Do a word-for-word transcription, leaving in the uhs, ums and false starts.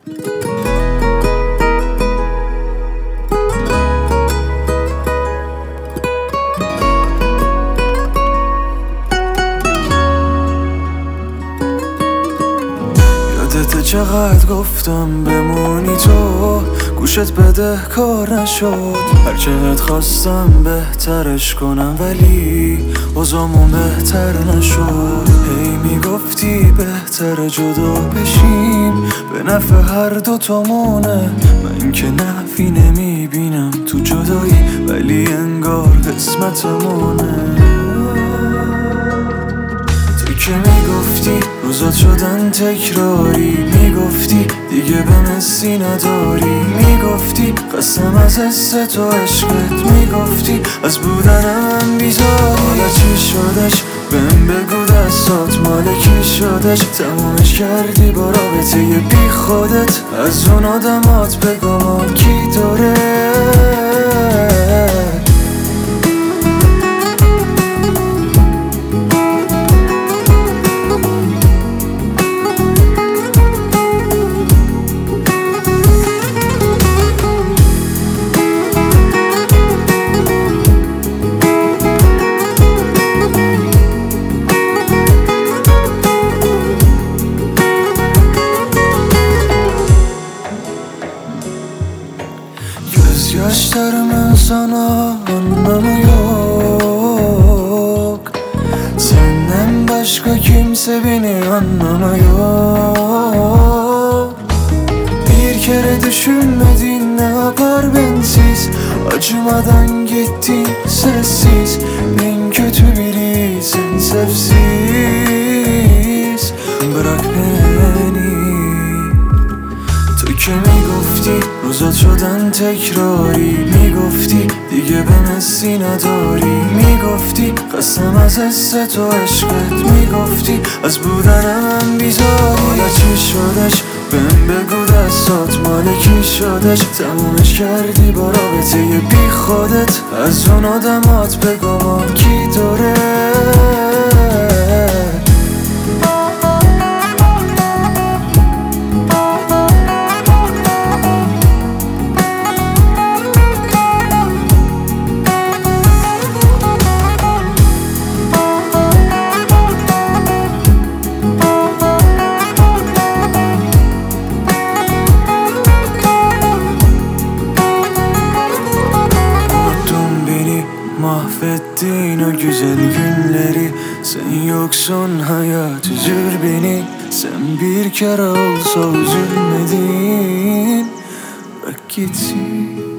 یادت چقدر گفتم بمونی تو، گوشت بده کار نشد. هر چقدر خواستم بهترش کنم ولی اوضاعمون بهتر نشد. هی میگفتی بهتر جدا بشیم، به نفع هر دوتامونه. من که نفی نمیبینم تو جدایی، ولی انگار قسمتمونه. تو که میگفتی روزات شدن تکراری، میگفتی دیگه به مسی نداری، میگفتی قسم از حس تو عشقت، میگفتی از بودن من بیزاری. حالا چی شدش؟ بهم بگو دستات مال کی شدش؟ تمومش کردی با رابطه بی خودت، از اون آدمات بگو ما کی داره. Gözyaşlarımın sana anlamı yok. Senden başka kimse beni anlamıyor. Bir kere düşünmedin ne yapar bensiz, acımadan gittin sessiz. En kötü birisin sevsiz. Bırak beni. تو که میگفتی روزات شدن تکراری، میگفتی دیگه به مسی نداری، میگفتی قسم از حس تو عشقت، میگفتی از بودن من بیزاری. حالا چی شدش؟ بهم بگو دستات مال کی شدش؟ تمومش کردی با رابطه بی خودت، از اون آدمات بگو ما کی داره. Mahvettin o güzel günleri, sen yoksun hayat üzür beni. Sen bir kere olsa üzülmedin, bırak gitsin.